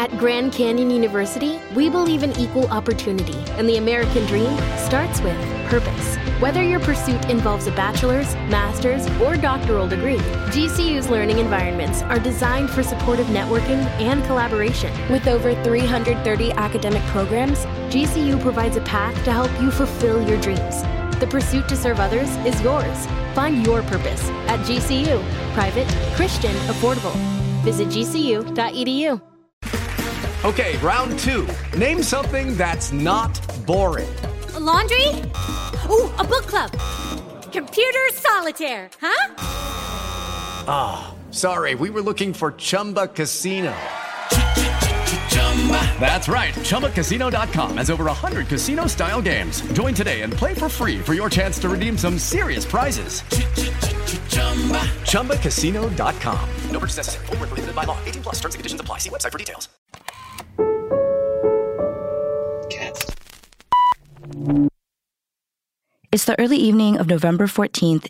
At Grand Canyon University, we believe in equal opportunity, and the American dream starts with purpose. Whether your pursuit involves a bachelor's, master's, or doctoral degree, GCU's learning environments are designed for supportive networking and collaboration. With over 330 academic programs, GCU provides a path to help you fulfill your dreams. The pursuit to serve others is yours. Find your purpose at GCU. Private, Christian, affordable. Visit gcu.edu. Okay, round two. Name something that's not boring. A laundry? Ooh, a book club. Computer solitaire, huh? Ah, sorry, we were looking for Chumba Casino. That's right, ChumbaCasino.com has over 100 casino-style games. Join today and play for free for your chance to redeem some serious prizes. ChumbaCasino.com. No purchase necessary. Void where prohibited by law. 18 plus. Terms and conditions apply. See website for details. Cats. It's the early evening of November 14th,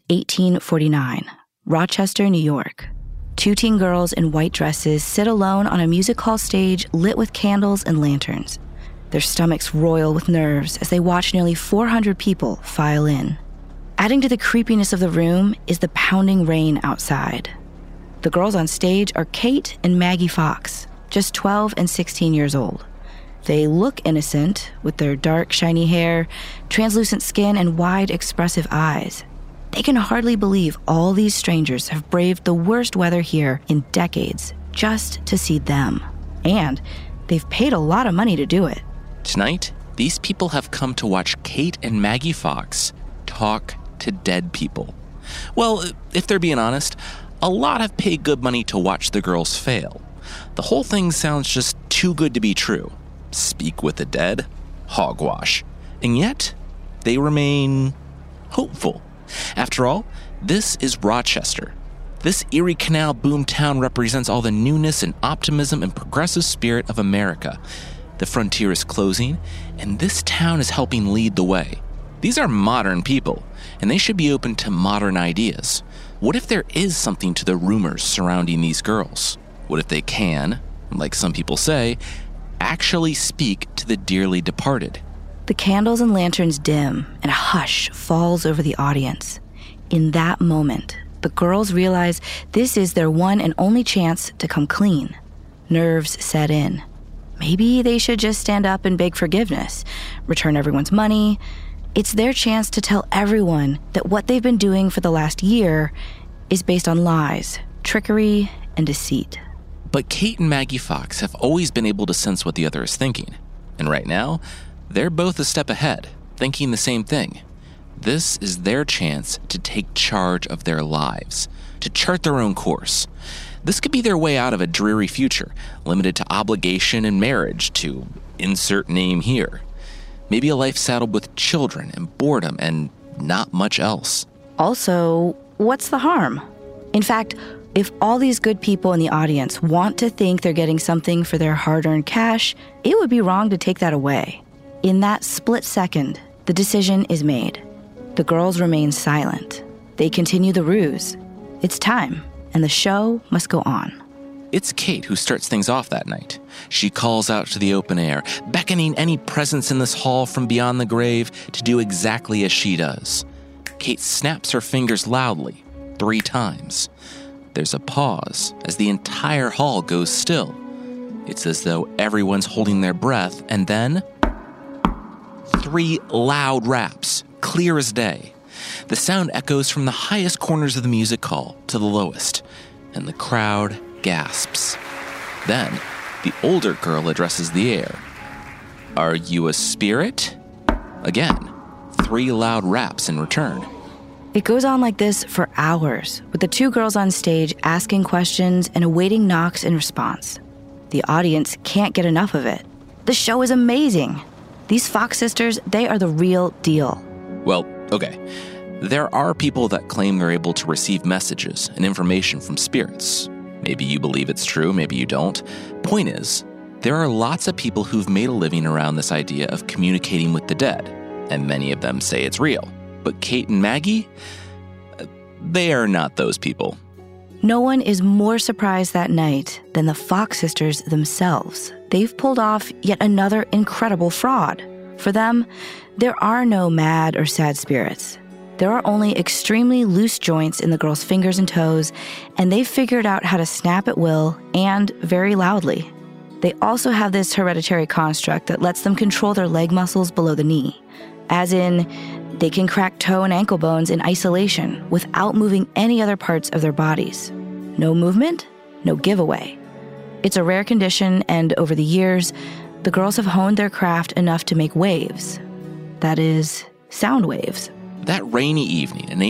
1849, Rochester, New York. Two teen girls in white dresses sit alone on a music hall stage lit with candles and lanterns. Their stomachs roil with nerves as they watch nearly 400 people file in. Adding to the creepiness of the room is the pounding rain outside. The girls on stage are Kate and Maggie Fox, just 12 and 16 years old. They look innocent, with their dark, shiny hair, translucent skin, and wide, expressive eyes. They can hardly believe all these strangers have braved the worst weather here in decades just to see them. And they've paid a lot of money to do it. Tonight, these people have come to watch Kate and Maggie Fox talk to dead people. Well, if they're being honest, a lot have paid good money to watch the girls fail. The whole thing sounds just too good to be true. Speak with the dead? Hogwash. And yet, they remain hopeful. After all, this is Rochester. This Erie Canal boomtown represents all the newness and optimism and progressive spirit of America. The frontier is closing, and this town is helping lead the way. These are modern people, and they should be open to modern ideas. What if there is something to the rumors surrounding these girls? What if they can, like some people say, actually speak to the dearly departed? The candles and lanterns dim, and a hush falls over the audience. In that moment, the girls realize this is their one and only chance to come clean. Nerves set in. Maybe they should just stand up and beg forgiveness, return everyone's money. It's their chance to tell everyone that what they've been doing for the last year is based on lies, trickery, and deceit. But Kate and Maggie Fox have always been able to sense what the other is thinking. And right now, they're both a step ahead, thinking the same thing. This is their chance to take charge of their lives, to chart their own course. This could be their way out of a dreary future, limited to obligation and marriage, to insert name here. Maybe a life saddled with children and boredom and not much else. Also, what's the harm? In fact, if all these good people in the audience want to think they're getting something for their hard-earned cash, it would be wrong to take that away. In that split second, the decision is made. The girls remain silent. They continue the ruse. It's time, and the show must go on. It's Kate who starts things off that night. She calls out to the open air, beckoning any presence in this hall from beyond the grave to do exactly as she does. Kate snaps her fingers loudly, 3 times. There's a pause as the entire hall goes still. It's as though everyone's holding their breath, and then 3 loud raps, clear as day. The sound echoes from the highest corners of the music hall to the lowest, and the crowd gasps. Then, the older girl addresses the air. "Are you a spirit?" Again, 3 loud raps in return. It goes on like this for hours, with the 2 girls on stage asking questions and awaiting knocks in response. The audience can't get enough of it. The show is amazing. These Fox sisters, they are the real deal. Well, okay. There are people that claim they're able to receive messages and information from spirits. Maybe you believe it's true, maybe you don't. Point is, there are lots of people who've made a living around this idea of communicating with the dead, and many of them say it's real. But Kate and Maggie, they are not those people. No one is more surprised that night than the Fox sisters themselves. They've pulled off yet another incredible fraud. For them, there are no mad or sad spirits. There are only extremely loose joints in the girls' fingers and toes, and they've figured out how to snap at will and very loudly. They also have this hereditary construct that lets them control their leg muscles below the knee, as in, they can crack toe and ankle bones in isolation without moving any other parts of their bodies. No movement, no giveaway. It's a rare condition, and over the years, the girls have honed their craft enough to make waves. That is, sound waves. That rainy evening in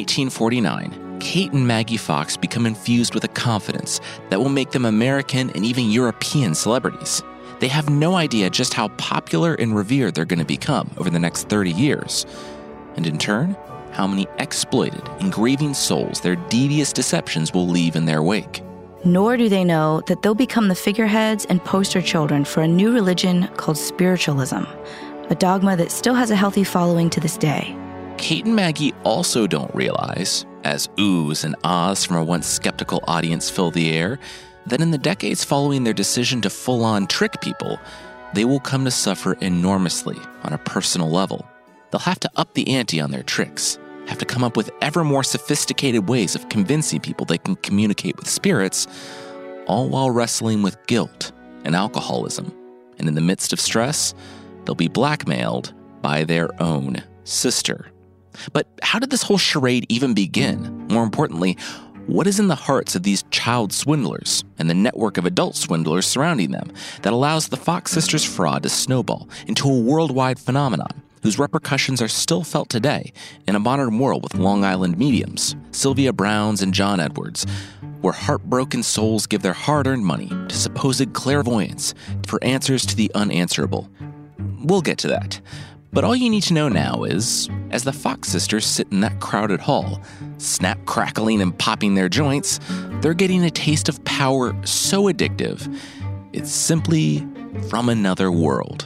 1849, Kate and Maggie Fox become infused with a confidence that will make them American and even European celebrities. They have no idea just how popular and revered they're going to become over the next 30 years. And in turn, how many exploited and grieving souls their devious deceptions will leave in their wake. Nor do they know that they'll become the figureheads and poster children for a new religion called spiritualism, a dogma that still has a healthy following to this day. Kate and Maggie also don't realize, as oohs and ahs from a once skeptical audience fill the air, that in the decades following their decision to full-on trick people, they will come to suffer enormously on a personal level. They'll have to up the ante on their tricks, have to come up with ever more sophisticated ways of convincing people they can communicate with spirits, all while wrestling with guilt and alcoholism. And in the midst of stress, they'll be blackmailed by their own sister. But how did this whole charade even begin? More importantly, what is in the hearts of these child swindlers and the network of adult swindlers surrounding them that allows the Fox sisters' fraud to snowball into a worldwide phenomenon whose repercussions are still felt today in a modern world with Long Island mediums, Sylvia Browns and John Edwards, where heartbroken souls give their hard-earned money to supposed clairvoyance for answers to the unanswerable? We'll get to that. But all you need to know now is, as the Fox sisters sit in that crowded hall, snap crackling and popping their joints, they're getting a taste of power so addictive, it's simply from another world.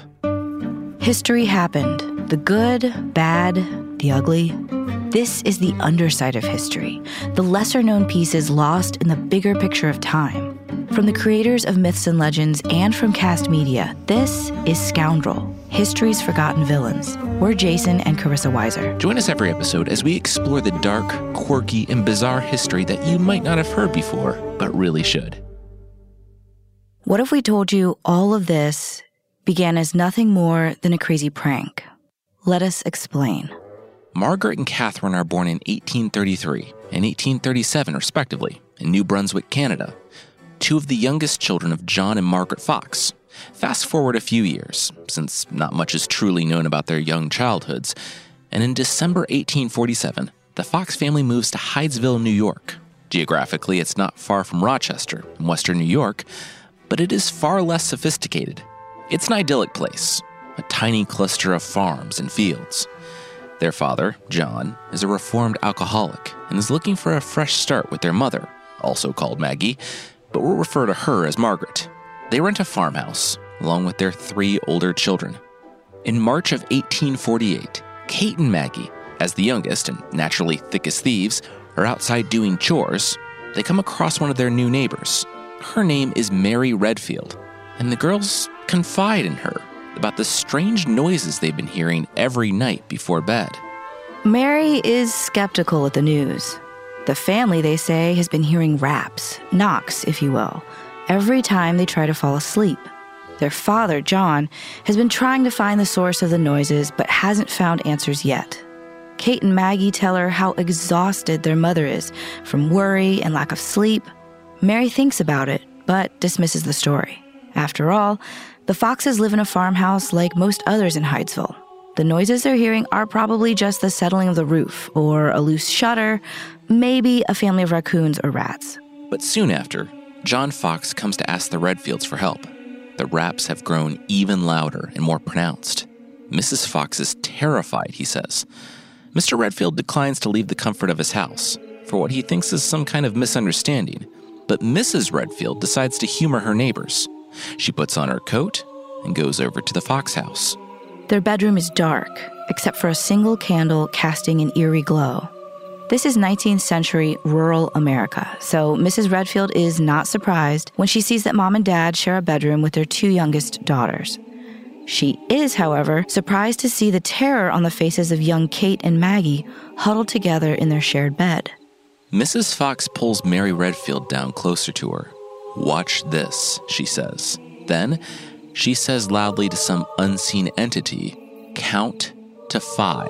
History happened. The good, bad, the ugly. This is the underside of history, the lesser-known pieces lost in the bigger picture of time. From the creators of myths and legends and from Cast Media, this is Scoundrel, History's Forgotten Villains. We're Jason and Carissa Weiser. Join us every episode as we explore the dark, quirky, and bizarre history that you might not have heard before, but really should. What if we told you all of this began as nothing more than a crazy prank? Let us explain. Margaret and Catherine are born in 1833 and 1837, respectively, in New Brunswick, Canada, two of the youngest children of John and Margaret Fox. Fast forward a few years, since not much is truly known about their young childhoods, and in December 1847, the Fox family moves to Hydesville, New York. Geographically, it's not far from Rochester, in western New York, but it is far less sophisticated. It's an idyllic place, a tiny cluster of farms and fields. Their father, John, is a reformed alcoholic and is looking for a fresh start with their mother, also called Maggie, but we'll refer to her as Margaret. They rent a farmhouse, along with their 3 older children. In March of 1848, Kate and Maggie, as the youngest and naturally thick as thieves, are outside doing chores. They come across one of their new neighbors. Her name is Mary Redfield, and the girls confide in her about the strange noises they've been hearing every night before bed. Mary is skeptical at the news. The family, they say, has been hearing raps, knocks, if you will, every time they try to fall asleep. Their father, John, has been trying to find the source of the noises but hasn't found answers yet. Kate and Maggie tell her how exhausted their mother is from worry and lack of sleep. Mary thinks about it, but dismisses the story. After all, the Foxes live in a farmhouse like most others in Hydesville. The noises they're hearing are probably just the settling of the roof, or a loose shutter, maybe a family of raccoons or rats. But soon after, John Fox comes to ask the Redfields for help. The raps have grown even louder and more pronounced. Mrs. Fox is terrified, he says. Mr. Redfield declines to leave the comfort of his house for what he thinks is some kind of misunderstanding. But Mrs. Redfield decides to humor her neighbors. She puts on her coat and goes over to the Fox house. Their bedroom is dark, except for a single candle casting an eerie glow. This is 19th century rural America, so Mrs. Redfield is not surprised when she sees that Mom and Dad share a bedroom with their 2 youngest daughters. She is, however, surprised to see the terror on the faces of young Kate and Maggie huddled together in their shared bed. Mrs. Fox pulls Mary Redfield down closer to her. "Watch this," she says. Then she says loudly to some unseen entity, "Count to 5.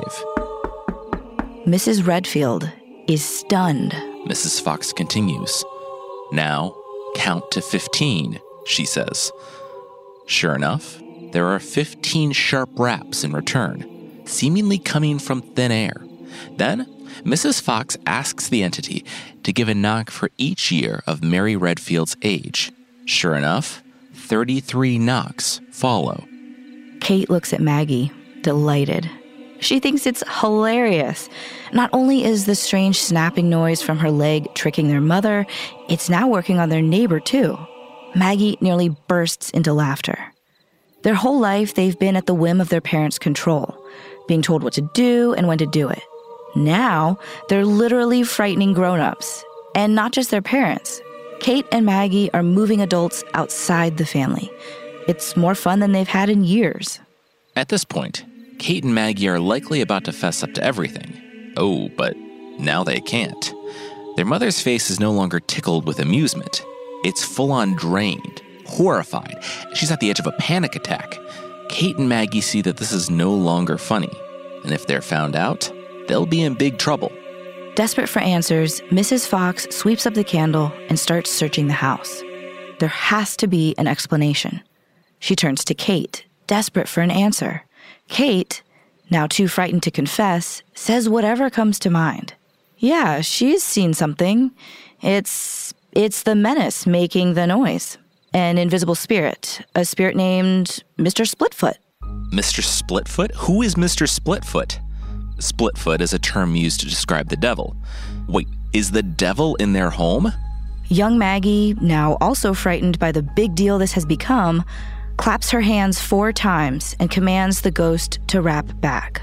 Mrs. Redfield is stunned. Mrs. Fox continues. "Now, count to 15, she says. Sure enough, there are 15 sharp raps in return, seemingly coming from thin air. Then, Mrs. Fox asks the entity to give a knock for each year of Mary Redfield's age. Sure enough, 33 knocks follow. Kate looks at Maggie, delighted. She thinks it's hilarious. Not only is the strange snapping noise from her leg tricking their mother, it's now working on their neighbor too. Maggie nearly bursts into laughter. Their whole life, they've been at the whim of their parents' control, being told what to do and when to do it. Now, they're literally frightening grown-ups, and not just their parents. Kate and Maggie are moving adults outside the family. It's more fun than they've had in years. At this point, Kate and Maggie are likely about to fess up to everything. Oh, but now they can't. Their mother's face is no longer tickled with amusement. It's full-on drained, horrified. She's at the edge of a panic attack. Kate and Maggie see that this is no longer funny, and if they're found out, they'll be in big trouble. Desperate for answers, Mrs. Fox sweeps up the candle and starts searching the house. There has to be an explanation. She turns to Kate, desperate for an answer. Kate, now too frightened to confess, says whatever comes to mind. Yeah, she's seen something. It's the menace making the noise. An invisible spirit, a spirit named Mr. Splitfoot. Mr. Splitfoot? Who is Mr. Splitfoot? Splitfoot is a term used to describe the devil. Wait, is the devil in their home? Young Maggie, now also frightened by the big deal this has become, claps her hands 4 times and commands the ghost to rap back.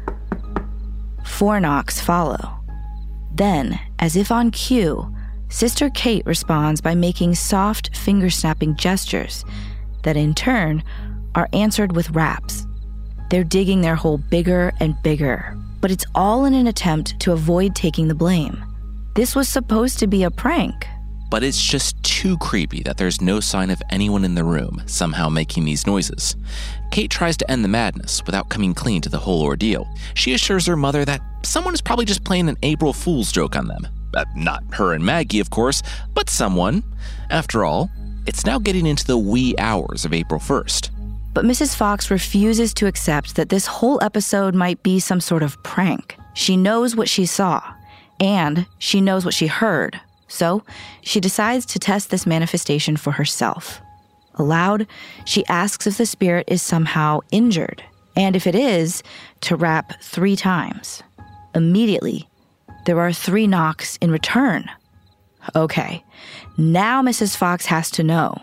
4 knocks follow. Then, as if on cue, Sister Kate responds by making soft finger-snapping gestures that in turn are answered with raps. They're digging their hole bigger and bigger, but it's all in an attempt to avoid taking the blame. This was supposed to be a prank. But it's just too creepy that there's no sign of anyone in the room somehow making these noises. Kate tries to end the madness without coming clean to the whole ordeal. She assures her mother that someone is probably just playing an April Fool's joke on them. Not her and Maggie, of course, but someone. After all, it's now getting into the wee hours of April 1st. But Mrs. Fox refuses to accept that this whole episode might be some sort of prank. She knows what she saw, and she knows what she heard. So she decides to test this manifestation for herself. Aloud, she asks if the spirit is somehow injured, and if it is, to rap 3 times. Immediately, there are 3 knocks in return. Okay, now Mrs. Fox has to know.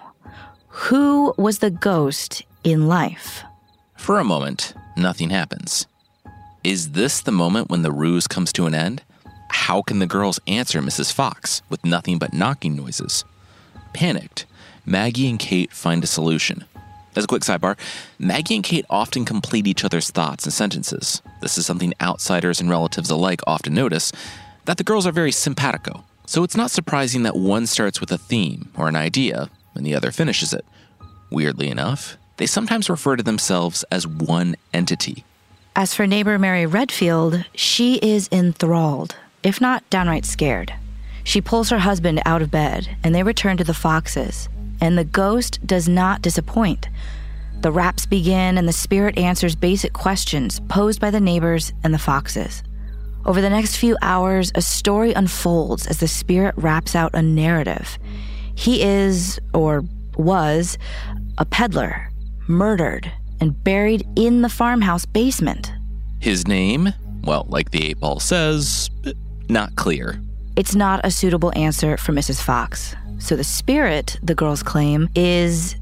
Who was the ghost in life? For a moment, nothing happens. Is this the moment when the ruse comes to an end? How can the girls answer Mrs. Fox with nothing but knocking noises? Panicked, Maggie and Kate find a solution. As a quick sidebar, Maggie and Kate often complete each other's thoughts and sentences. This is something outsiders and relatives alike often notice, that the girls are very simpatico. So it's not surprising that one starts with a theme or an idea and the other finishes it. Weirdly enough, they sometimes refer to themselves as one entity. As for neighbor Mary Redfield, she is enthralled, if not downright scared. She pulls her husband out of bed, and they return to the Foxes. And the ghost does not disappoint. The raps begin, and the spirit answers basic questions posed by the neighbors and the Foxes. Over the next few hours, a story unfolds as the spirit raps out a narrative. He is, or was, a peddler, murdered, and buried in the farmhouse basement. His name? Well, like the 8 Ball says, not clear. It's not a suitable answer for Mrs. Fox. So the spirit, the girls claim, was,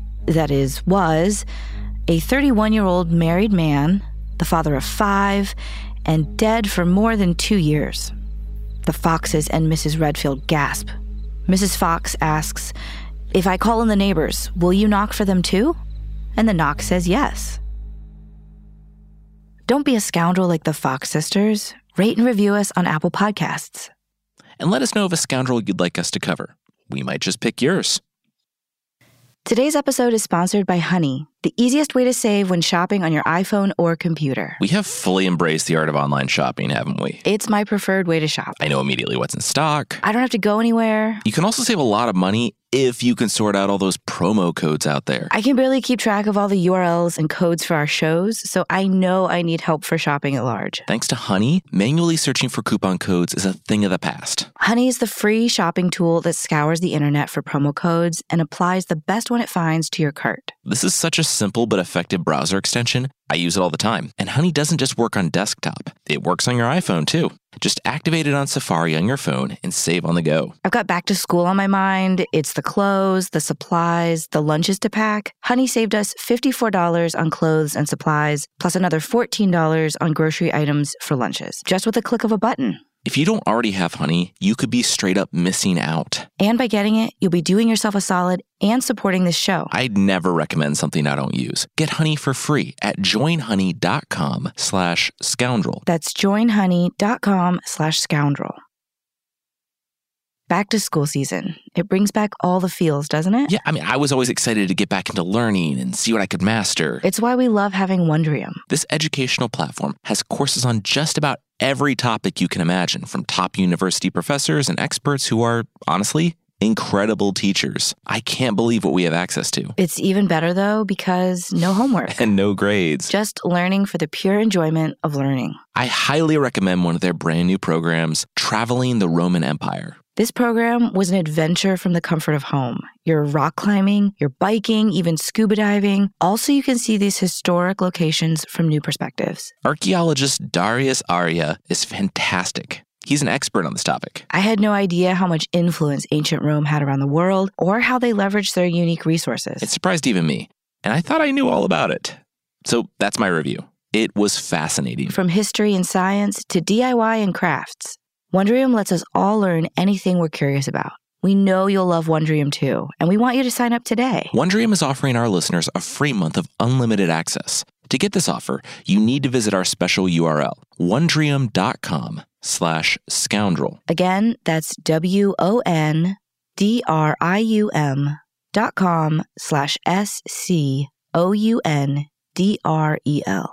a 31-year-old married man, the father of 5, and dead for more than 2 years. The Foxes and Mrs. Redfield gasp. Mrs. Fox asks, "If I call in the neighbors, will you knock for them too?" And the knock says yes. Don't be a scoundrel like the Fox sisters. Rate and review us on Apple Podcasts. And let us know of a scoundrel you'd like us to cover. We might just pick yours. Today's episode is sponsored by Honey, the easiest way to save when shopping on your iPhone or computer. We have fully embraced the art of online shopping, haven't we? It's my preferred way to shop. I know immediately what's in stock. I don't have to go anywhere. You can also save a lot of money if you can sort out all those promo codes out there. I can barely keep track of all the URLs and codes for our shows, so I know I need help for shopping at large. Thanks to Honey, manually searching for coupon codes is a thing of the past. Honey is the free shopping tool that scours the internet for promo codes and applies the best one it finds to your cart. This is such a simple but effective browser extension. I use it all the time. And Honey doesn't just work on desktop. It works on your iPhone too. Just activate it on Safari on your phone and save on the go. I've got back to school on my mind. It's the clothes, the supplies, the lunches to pack. Honey saved us $54 on clothes and supplies, plus another $14 on grocery items for lunches, just with a click of a button. If you don't already have Honey, you could be straight up missing out. And by getting it, you'll be doing yourself a solid and supporting this show. I'd never recommend something I don't use. Get Honey for free at joinhoney.com/scoundrel. That's joinhoney.com/scoundrel. Back to school season. It brings back all the feels, doesn't it? Yeah, I was always excited to get back into learning and see what I could master. It's why we love having Wondrium. This educational platform has courses on just about every topic you can imagine, from top university professors and experts who are, honestly, incredible teachers. I can't believe what we have access to. It's even better, though, because no homework. And no grades. Just learning for the pure enjoyment of learning. I highly recommend one of their brand new programs, Traveling the Roman Empire. This program was an adventure from the comfort of home. You're rock climbing, you're biking, even scuba diving. Also, you can see these historic locations from new perspectives. Archaeologist Darius Arya is fantastic. He's an expert on this topic. I had no idea how much influence ancient Rome had around the world or how they leveraged their unique resources. It surprised even me, and I thought I knew all about it. So that's my review. It was fascinating. From history and science to DIY and crafts, Wondrium lets us all learn anything we're curious about. We know you'll love Wondrium too, and we want you to sign up today. Wondrium is offering our listeners a free month of unlimited access. To get this offer, you need to visit our special URL, wondrium.com/scoundrel. Again, that's WONDRIUM.com/SCOUNDREL.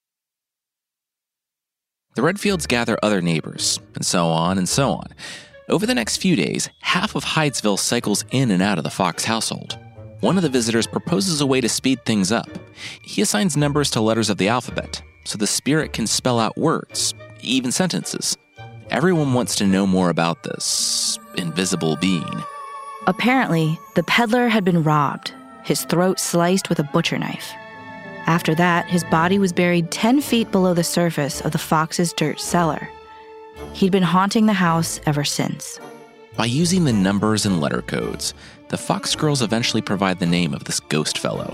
The Redfields gather other neighbors, and so on and so on. Over the next few days, half of Hydesville cycles in and out of the Fox household. One of the visitors proposes a way to speed things up. He assigns numbers to letters of the alphabet, so the spirit can spell out words, even sentences. Everyone wants to know more about this invisible being. Apparently, the peddler had been robbed, his throat sliced with a butcher knife. After that, his body was buried 10 feet below the surface of the Fox's dirt cellar. He'd been haunting the house ever since. By using the numbers and letter codes, the Fox girls eventually provide the name of this ghost fellow.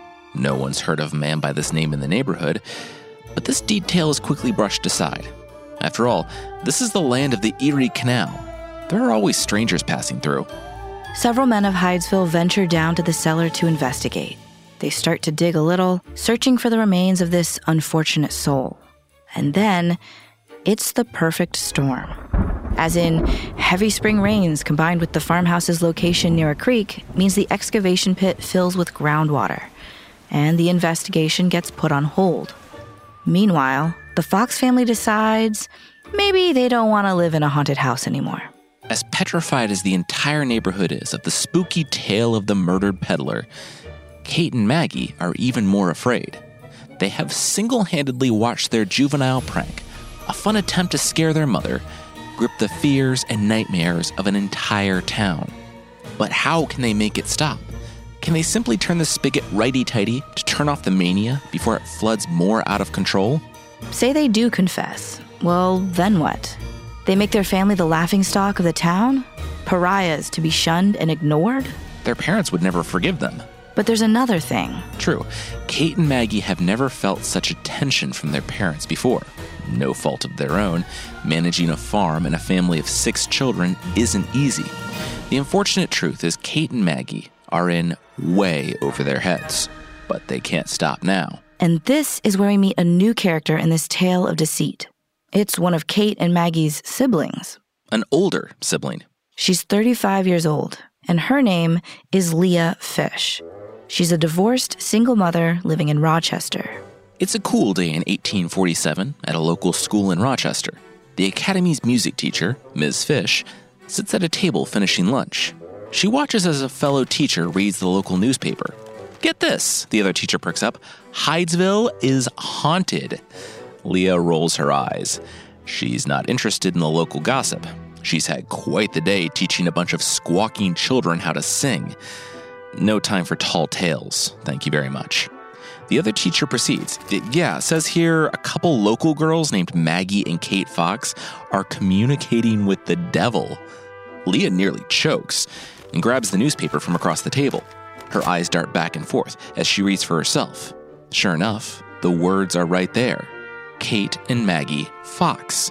No one's heard of a man by this name in the neighborhood, but this detail is quickly brushed aside. After all, this is the land of the Erie Canal. There are always strangers passing through. Several men of Hydesville venture down to the cellar to investigate. They start to dig a little, searching for the remains of this unfortunate soul. And then, it's the perfect storm. As in, heavy spring rains combined with the farmhouse's location near a creek means the excavation pit fills with groundwater, and the investigation gets put on hold. Meanwhile, the Fox family decides maybe they don't want to live in a haunted house anymore. As petrified as the entire neighborhood is of the spooky tale of the murdered peddler, Kate and Maggie are even more afraid. They have single-handedly watched their juvenile prank, a fun attempt to scare their mother, grip the fears and nightmares of an entire town. But how can they make it stop? Can they simply turn the spigot righty-tighty to turn off the mania before it floods more out of control? Say they do confess. Well, then what? They make their family the laughingstock of the town? Pariahs to be shunned and ignored? Their parents would never forgive them. But there's another thing. True. Kate and Maggie have never felt such attention from their parents before. No fault of their own, managing a farm and a family of 6 children isn't easy. The unfortunate truth is Kate and Maggie are in way over their heads, but they can't stop now. And this is where we meet a new character in this tale of deceit. It's one of Kate and Maggie's siblings. An older sibling. She's 35 years old, and her name is Leah Fish. She's a divorced single mother living in Rochester. It's a cool day in 1847 at a local school in Rochester. The academy's music teacher, Ms. Fish, sits at a table finishing lunch. She watches as a fellow teacher reads the local newspaper. Get this, the other teacher perks up. Hydesville is haunted. Leah rolls her eyes. She's not interested in the local gossip. She's had quite the day teaching a bunch of squawking children how to sing. No time for tall tales, thank you very much. The other teacher proceeds. It says here a couple local girls named Maggie and Kate Fox are communicating with the devil. Leah nearly chokes and grabs the newspaper from across the table. Her eyes dart back and forth as she reads for herself. Sure enough, the words are right there. Kate and Maggie Fox.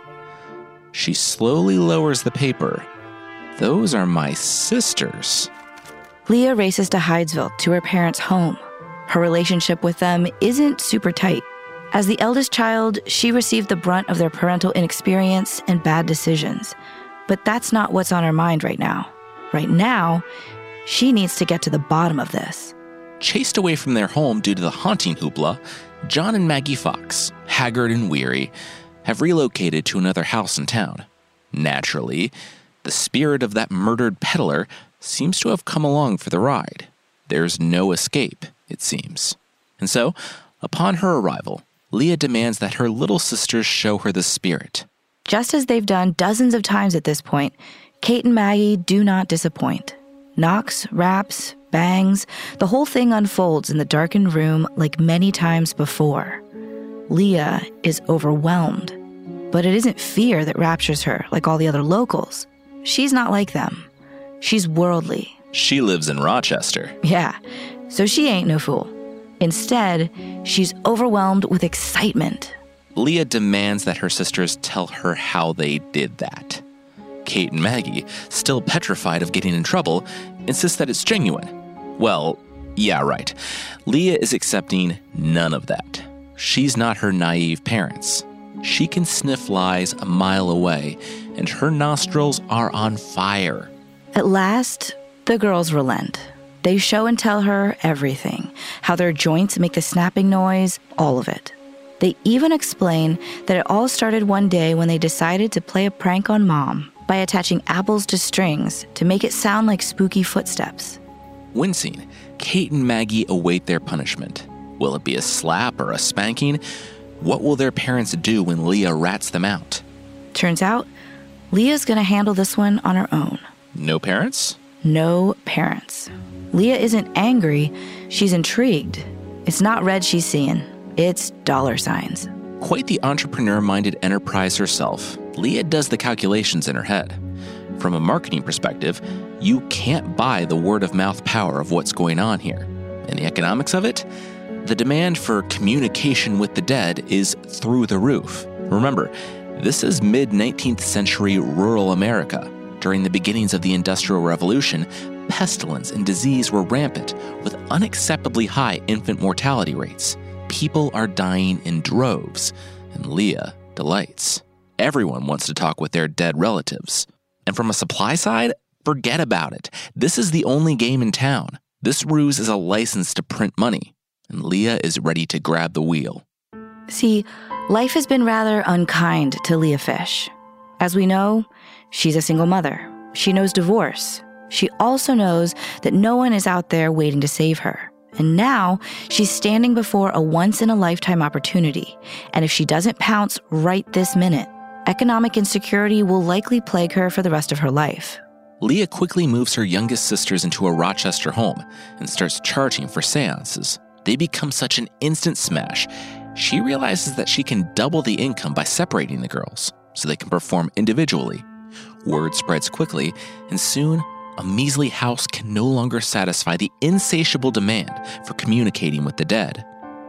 She slowly lowers the paper. Those are my sisters. Leah races to Hydesville, to her parents' home. Her relationship with them isn't super tight. As the eldest child, she received the brunt of their parental inexperience and bad decisions. But that's not what's on her mind right now. Right now, she needs to get to the bottom of this. Chased away from their home due to the haunting hoopla, John and Maggie Fox, haggard and weary, have relocated to another house in town. Naturally, the spirit of that murdered peddler seems to have come along for the ride. There's no escape, it seems. And so, upon her arrival, Leah demands that her little sisters show her the spirit. Just as they've done dozens of times at this point, Kate and Maggie do not disappoint. Knocks, raps, bangs, the whole thing unfolds in the darkened room like many times before. Leah is overwhelmed, but it isn't fear that raptures her like all the other locals. She's not like them. She's worldly. She lives in Rochester. Yeah, so she ain't no fool. Instead, she's overwhelmed with excitement. Leah demands that her sisters tell her how they did that. Kate and Maggie, still petrified of getting in trouble, insist that it's genuine. Well, yeah, right. Leah is accepting none of that. She's not her naive parents. She can sniff lies a mile away, and her nostrils are on fire. At last, the girls relent. They show and tell her everything, how their joints make the snapping noise, all of it. They even explain that it all started one day when they decided to play a prank on Mom by attaching apples to strings to make it sound like spooky footsteps. Wincing, Kate and Maggie await their punishment. Will it be a slap or a spanking? What will their parents do when Leah rats them out? Turns out, Leah's gonna handle this one on her own. No parents? No parents. Leah isn't angry, she's intrigued. It's not red she's seeing, it's dollar signs. Quite the entrepreneur-minded enterprise herself, Leah does the calculations in her head. From a marketing perspective, you can't buy the word-of-mouth power of what's going on here. And the economics of it? The demand for communication with the dead is through the roof. Remember, this is mid-19th century rural America. During the beginnings of the Industrial Revolution, pestilence and disease were rampant, with unacceptably high infant mortality rates. People are dying in droves, and Leah delights. Everyone wants to talk with their dead relatives. And from a supply side, forget about it. This is the only game in town. This ruse is a license to print money, and Leah is ready to grab the wheel. See, life has been rather unkind to Leah Fish. As we know, she's a single mother. She knows divorce. She also knows that no one is out there waiting to save her. And now she's standing before a once-in-a-lifetime opportunity. And if she doesn't pounce right this minute, economic insecurity will likely plague her for the rest of her life. Leah quickly moves her youngest sisters into a Rochester home and starts charging for seances. They become such an instant smash. She realizes that she can double the income by separating the girls, so they can perform individually. Word spreads quickly, and soon, a measly house can no longer satisfy the insatiable demand for communicating with the dead.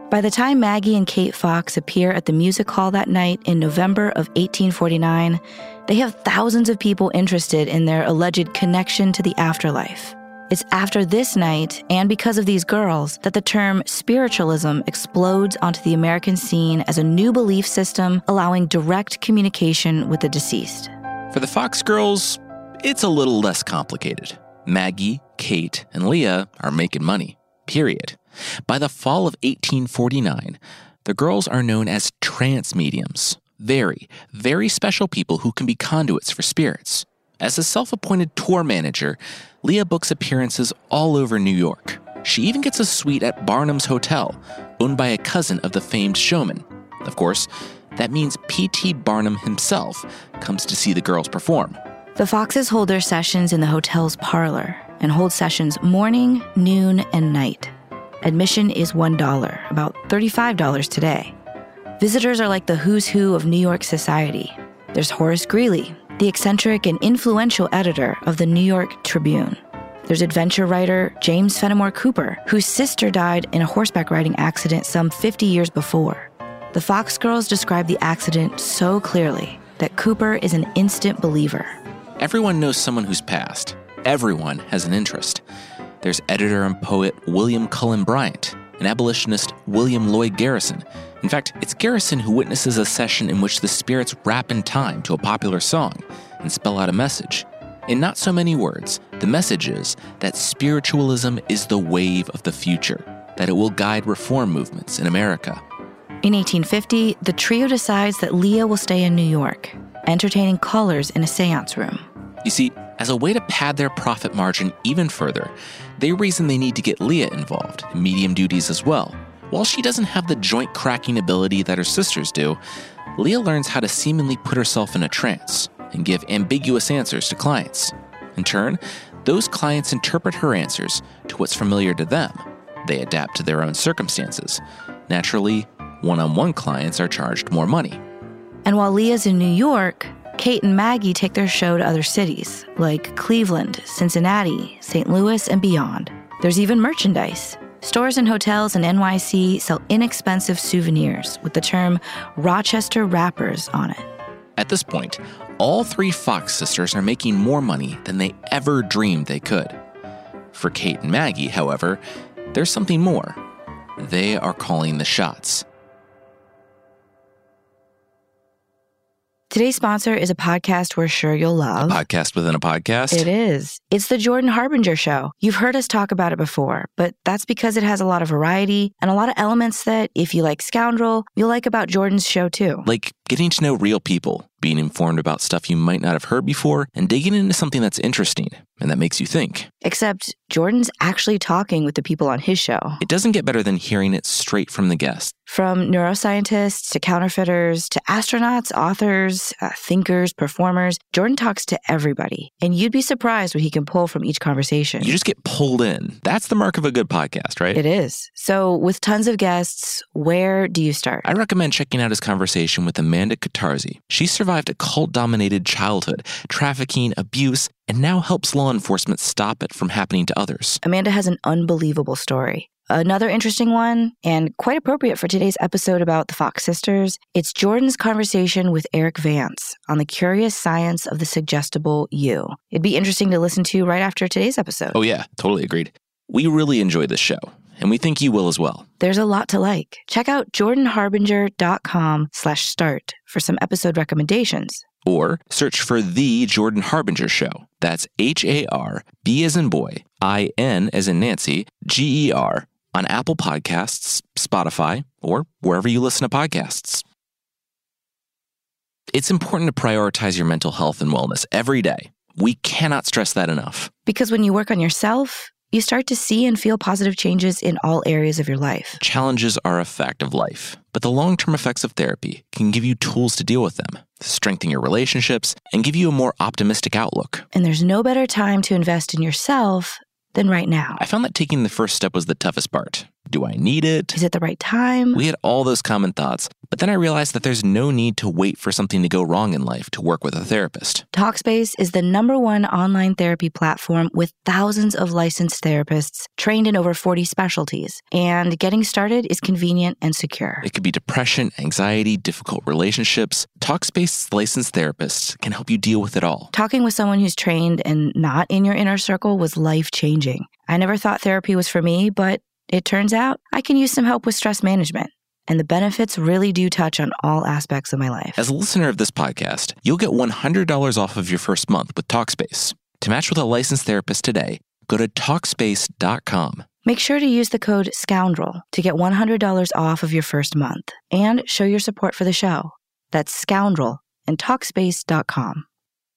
By the time Maggie and Kate Fox appear at the music hall that night in November of 1849, they have thousands of people interested in their alleged connection to the afterlife. It's after this night, and because of these girls, that the term spiritualism explodes onto the American scene as a new belief system allowing direct communication with the deceased. For the Fox girls, it's a little less complicated. Maggie, Kate, and Leah are making money, period. By the fall of 1849, the girls are known as trance mediums. Very, very special people who can be conduits for spirits. As a self-appointed tour manager, Leah books appearances all over New York. She even gets a suite at Barnum's Hotel, owned by a cousin of the famed showman. Of course, that means P.T. Barnum himself comes to see the girls perform. The Foxes hold their sessions in the hotel's parlor and hold sessions morning, noon, and night. Admission is $1, about $35 today. Visitors are like the who's who of New York society. There's Horace Greeley, the eccentric and influential editor of the New York Tribune. There's adventure writer James Fenimore Cooper, whose sister died in a horseback riding accident some 50 years before. The Fox girls describe the accident so clearly that Cooper is an instant believer. Everyone knows someone who's passed. Everyone has an interest. There's editor and poet William Cullen Bryant, and abolitionist William Lloyd Garrison. In fact, it's Garrison who witnesses a session in which the spirits rap in time to a popular song and spell out a message. In not so many words, the message is that spiritualism is the wave of the future, that it will guide reform movements in America. In 1850, the trio decides that Leah will stay in New York, entertaining callers in a seance room. You see, as a way to pad their profit margin even further, they reason they need to get Leah involved in medium duties as well. While she doesn't have the joint cracking ability that her sisters do, Leah learns how to seemingly put herself in a trance and give ambiguous answers to clients. In turn, those clients interpret her answers to what's familiar to them. They adapt to their own circumstances. Naturally, one-on-one clients are charged more money. And while Leah's in New York, Kate and Maggie take their show to other cities, like Cleveland, Cincinnati, St. Louis, and beyond. There's even merchandise. Stores and hotels in NYC sell inexpensive souvenirs with the term Rochester Wrappers on it. At this point, all three Fox sisters are making more money than they ever dreamed they could. For Kate and Maggie, however, there's something more. They are calling the shots. Today's sponsor is a podcast we're sure you'll love. A podcast within a podcast? It is. It's The Jordan Harbinger Show. You've heard us talk about it before, but that's because it has a lot of variety and a lot of elements that, if you like Scoundrel, you'll like about Jordan's show too. Like getting to know real people, being informed about stuff you might not have heard before, and digging into something that's interesting and that makes you think. Except Jordan's actually talking with the people on his show. It doesn't get better than hearing it straight from the guests. From neuroscientists to counterfeiters to astronauts, authors, thinkers, performers, Jordan talks to everybody. And you'd be surprised what he can pull from each conversation. You just get pulled in. That's the mark of a good podcast, right? It is. So with tons of guests, where do you start? I recommend checking out his conversation with Amanda Katarzi. She survived a cult-dominated childhood, trafficking, abuse, and now helps law enforcement stop it from happening to others. Amanda has an unbelievable story. Another interesting one, and quite appropriate for today's episode about the Fox sisters, it's Jordan's conversation with Eric Vance on the curious science of the suggestible you. It'd be interesting to listen to right after today's episode. Oh yeah, totally agreed. We really enjoy this show, and we think you will as well. There's a lot to like. Check out jordanharbinger.com/start for some episode recommendations. Or search for The Jordan Harbinger Show. That's HARB as in boy, IN as in Nancy, GER on Apple Podcasts, Spotify, or wherever you listen to podcasts. It's important to prioritize your mental health and wellness every day. We cannot stress that enough. Because when you work on yourself, you start to see and feel positive changes in all areas of your life. Challenges are a fact of life, but the long-term effects of therapy can give you tools to deal with them, strengthen your relationships, and give you a more optimistic outlook. And there's no better time to invest in yourself than right now. I found that taking the first step was the toughest part. Do I need it? Is it the right time? We had all those common thoughts, but then I realized that there's no need to wait for something to go wrong in life to work with a therapist. Talkspace is the #1 online therapy platform with thousands of licensed therapists trained in over 40 specialties. And getting started is convenient and secure. It could be depression, anxiety, difficult relationships. Talkspace's licensed therapists can help you deal with it all. Talking with someone who's trained and not in your inner circle was life-changing. I never thought therapy was for me, but it turns out I can use some help with stress management. And the benefits really do touch on all aspects of my life. As a listener of this podcast, you'll get $100 off of your first month with Talkspace. To match with a licensed therapist today, go to Talkspace.com. Make sure to use the code SCOUNDREL to get $100 off of your first month and show your support for the show. That's SCOUNDREL and Talkspace.com.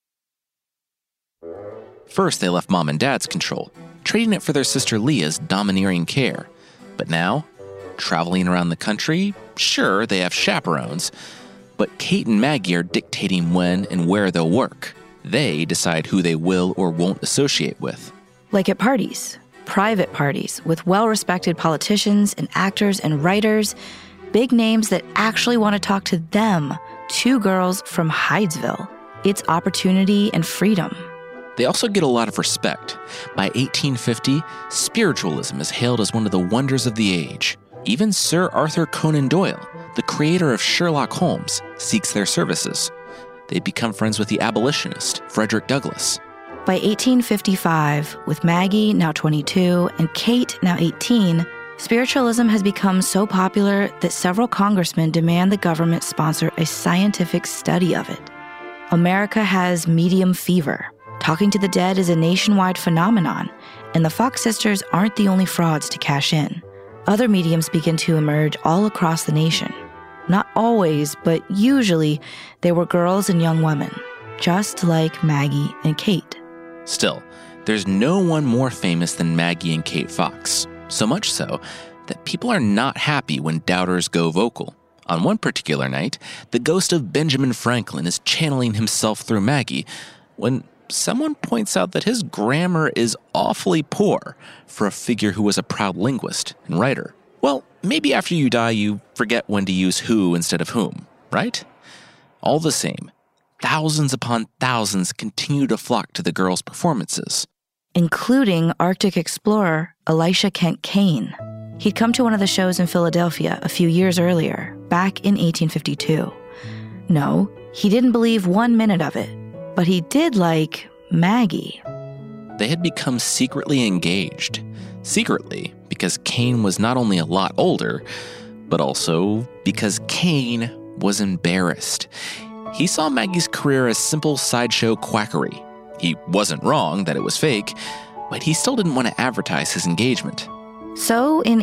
First, they left mom and dad's control, trading it for their sister Leah's domineering care. But now, traveling around the country, sure, they have chaperones, but Kate and Maggie are dictating when and where they'll work. They decide who they will or won't associate with. Like at parties, private parties with well-respected politicians and actors and writers, big names that actually want to talk to them, two girls from Hydesville. It's opportunity and freedom. They also get a lot of respect. By 1850, spiritualism is hailed as one of the wonders of the age. Even Sir Arthur Conan Doyle, the creator of Sherlock Holmes, seeks their services. They become friends with the abolitionist, Frederick Douglass. By 1855, with Maggie, now 22, and Kate, now 18, spiritualism has become so popular that several congressmen demand the government sponsor a scientific study of it. America has medium fever. Talking to the dead is a nationwide phenomenon, and the Fox sisters aren't the only frauds to cash in. Other mediums begin to emerge all across the nation. Not always, but usually, they were girls and young women, just like Maggie and Kate. Still, there's no one more famous than Maggie and Kate Fox, so much so that people are not happy when doubters go vocal. On one particular night, the ghost of Benjamin Franklin is channeling himself through Maggie when someone points out that his grammar is awfully poor for a figure who was a proud linguist and writer. Well, maybe after you die, you forget when to use who instead of whom, right? All the same, thousands upon thousands continue to flock to the girls' performances, including Arctic explorer Elisha Kent Kane. He'd come to one of the shows in Philadelphia a few years earlier, back in 1852. No, he didn't believe 1 minute of it. But he did like Maggie. They had become secretly engaged. Secretly, because Kane was not only a lot older, but also because Kane was embarrassed. He saw Maggie's career as simple sideshow quackery. He wasn't wrong that it was fake, but he still didn't want to advertise his engagement. So in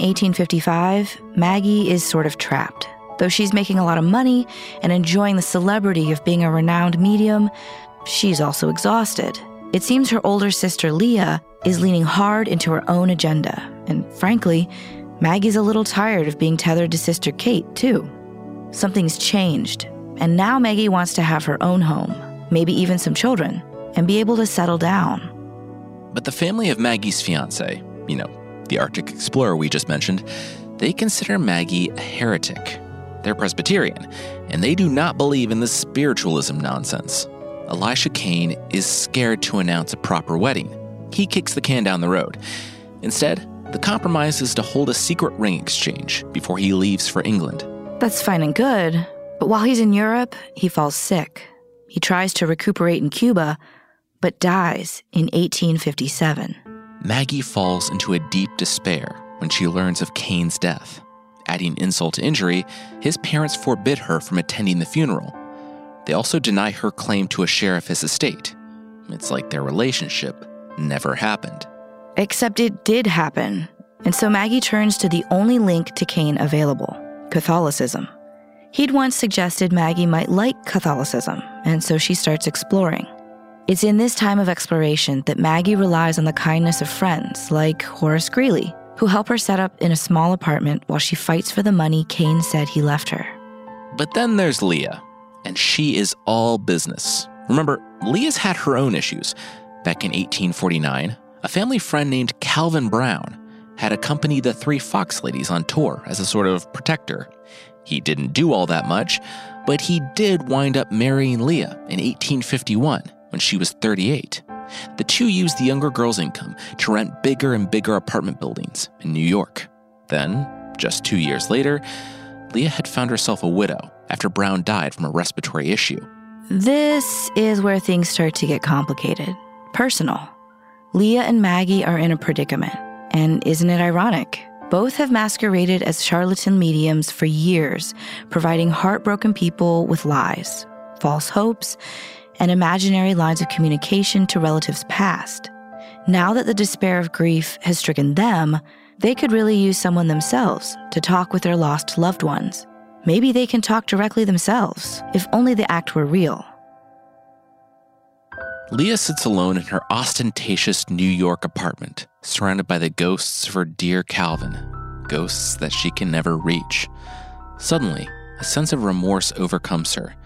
1855, Maggie is sort of trapped. Though she's making a lot of money and enjoying the celebrity of being a renowned medium, she's also exhausted. It seems her older sister, Leah, is leaning hard into her own agenda. And frankly, Maggie's a little tired of being tethered to sister Kate, too. Something's changed, and now Maggie wants to have her own home, maybe even some children, and be able to settle down. But the family of Maggie's fiancé, the Arctic explorer we just mentioned, they consider Maggie a heretic. They're Presbyterian, and they do not believe in this spiritualism nonsense. Elisha Kane is scared to announce a proper wedding. He kicks the can down the road. Instead, the compromise is to hold a secret ring exchange before he leaves for England. That's fine and good, but while he's in Europe, he falls sick. He tries to recuperate in Cuba, but dies in 1857. Maggie falls into a deep despair when she learns of Kane's death. Adding insult to injury, his parents forbid her from attending the funeral. They also deny her claim to a share of his estate. It's like their relationship never happened. Except it did happen. And so Maggie turns to the only link to Kane available, Catholicism. He'd once suggested Maggie might like Catholicism, and so she starts exploring. It's in this time of exploration that Maggie relies on the kindness of friends like Horace Greeley, who help her set up in a small apartment while she fights for the money Kane said he left her. But then there's Leah, and she is all business. Remember, Leah's had her own issues. Back in 1849, a family friend named Calvin Brown had accompanied the 3 Fox ladies on tour as a sort of protector. He didn't do all that much, but he did wind up marrying Leah in 1851 when she was 38. The two used the younger girl's income to rent bigger and bigger apartment buildings in New York. Then, just 2 years later, Leah had found herself a widow after Brown died from a respiratory issue. This is where things start to get complicated. Personal. Leah and Maggie are in a predicament. And isn't it ironic? Both have masqueraded as charlatan mediums for years, providing heartbroken people with lies, false hopes, and imaginary lines of communication to relatives past. Now that the despair of grief has stricken them, they could really use someone themselves to talk with their lost loved ones. Maybe they can talk directly themselves, if only the act were real. Leah sits alone in her ostentatious New York apartment, surrounded by the ghosts of her dear Calvin, ghosts that she can never reach. Suddenly, a sense of remorse overcomes her.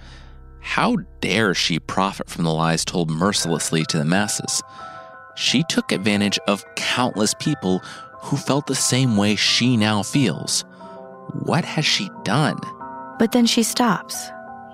How dare she profit from the lies told mercilessly to the masses? She took advantage of countless people who felt the same way she now feels. What has she done? But then she stops.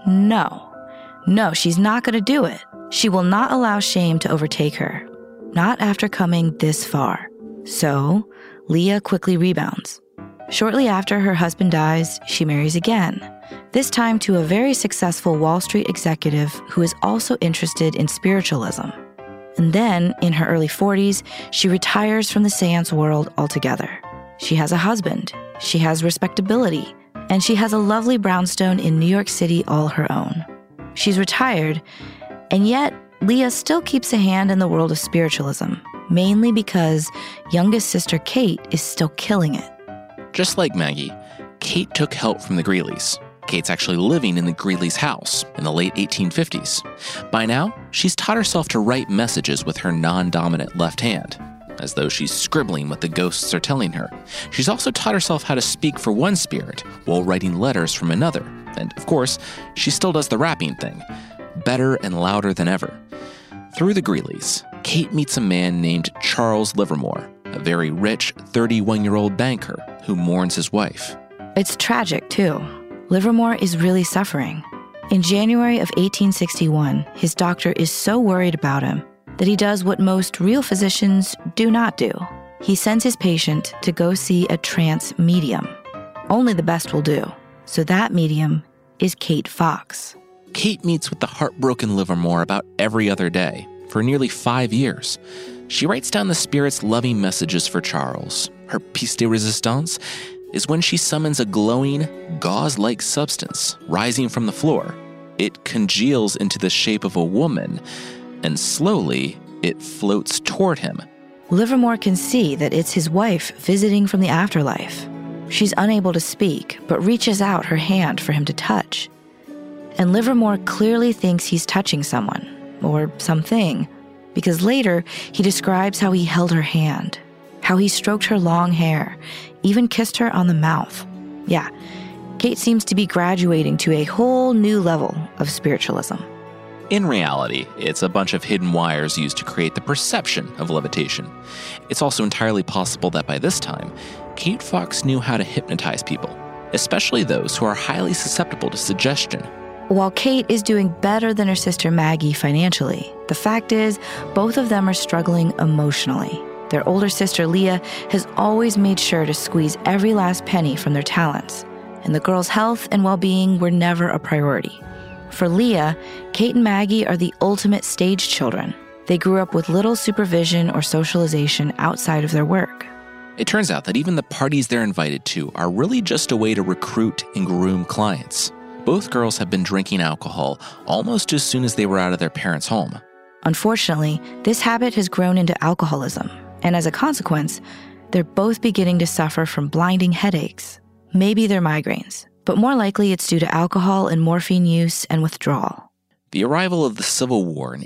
No, she's not going to do it. She will not allow shame to overtake her, not after coming this far. So, Leah quickly rebounds. Shortly after her husband dies, she marries again, this time to a very successful Wall Street executive who is also interested in spiritualism. And then, in her early 40s, she retires from the seance world altogether. She has a husband, she has respectability, and she has a lovely brownstone in New York City all her own. She's retired, and yet Leah still keeps a hand in the world of spiritualism, mainly because youngest sister Kate is still killing it. Just like Maggie, Kate took help from the Greeleys. Kate's actually living in the Greeley's house in the late 1850s. By now, she's taught herself to write messages with her non-dominant left hand, as though she's scribbling what the ghosts are telling her. She's also taught herself how to speak for one spirit while writing letters from another. And of course, she still does the rapping thing, better and louder than ever. Through the Greeleys, Kate meets a man named Charles Livermore, a very rich 31-year-old banker who mourns his wife. It's tragic, too. Livermore is really suffering. In January of 1861, his doctor is so worried about him that he does what most real physicians do not do. He sends his patient to go see a trance medium. Only the best will do. So that medium is Kate Fox. Kate meets with the heartbroken Livermore about every other day for nearly 5 years. She writes down the spirit's loving messages for Charles. Her piece de resistance is when she summons a glowing, gauze-like substance rising from the floor. It congeals into the shape of a woman, and slowly it floats toward him. Livermore can see that it's his wife visiting from the afterlife. She's unable to speak, but reaches out her hand for him to touch. And Livermore clearly thinks he's touching someone, or something, because later he describes how he held her hand, how he stroked her long hair, even kissed her on the mouth. Yeah, Kate seems to be graduating to a whole new level of spiritualism. In reality, it's a bunch of hidden wires used to create the perception of levitation. It's also entirely possible that by this time, Kate Fox knew how to hypnotize people, especially those who are highly susceptible to suggestion. While Kate is doing better than her sister Maggie financially, the fact is both of them are struggling emotionally. Their older sister Leah has always made sure to squeeze every last penny from their talents, and the girls' health and well-being were never a priority. For Leah, Kate and Maggie are the ultimate stage children. They grew up with little supervision or socialization outside of their work. It turns out that even the parties they're invited to are really just a way to recruit and groom clients. Both girls have been drinking alcohol almost as soon as they were out of their parents' home. Unfortunately, this habit has grown into alcoholism, and as a consequence, they're both beginning to suffer from blinding headaches. Maybe they're migraines, but more likely it's due to alcohol and morphine use and withdrawal. The arrival of the Civil War in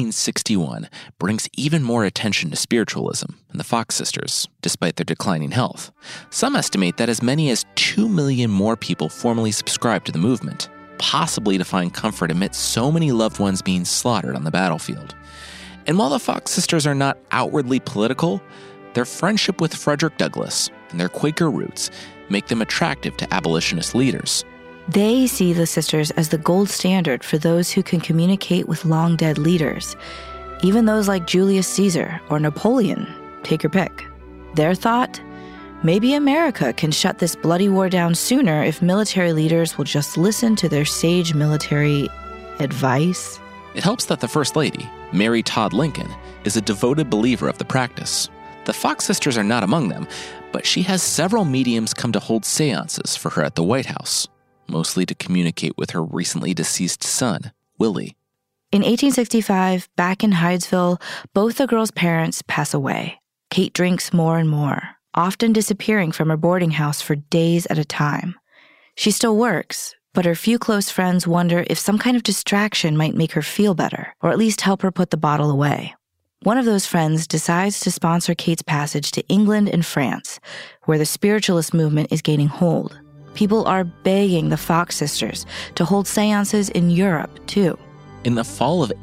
1861 brings even more attention to spiritualism and the Fox sisters, despite their declining health. Some estimate that as many as 2 million more people formally subscribed to the movement, possibly to find comfort amidst so many loved ones being slaughtered on the battlefield. And while the Fox sisters are not outwardly political, Their friendship with Frederick Douglass and their Quaker roots make them attractive to abolitionist leaders. They see the sisters as the gold standard for those who can communicate with long-dead leaders, even those like Julius Caesar or Napoleon, take your pick. Their thought? Maybe America can shut this bloody war down sooner if military leaders will just listen to their sage military advice. It helps that the First Lady, Mary Todd Lincoln, is a devoted believer of the practice. The Fox sisters are not among them, but she has several mediums come to hold seances for her at the White House, mostly to communicate with her recently deceased son, Willie. In 1865, back in Hydesville, both the girls' parents pass away. Kate drinks more and more, often disappearing from her boarding house for days at a time. She still works, but her few close friends wonder if some kind of distraction might make her feel better, or at least help her put the bottle away. One of those friends decides to sponsor Kate's passage to England and France, where the spiritualist movement is gaining hold. People are begging the Fox sisters to hold seances in Europe, too. In the fall of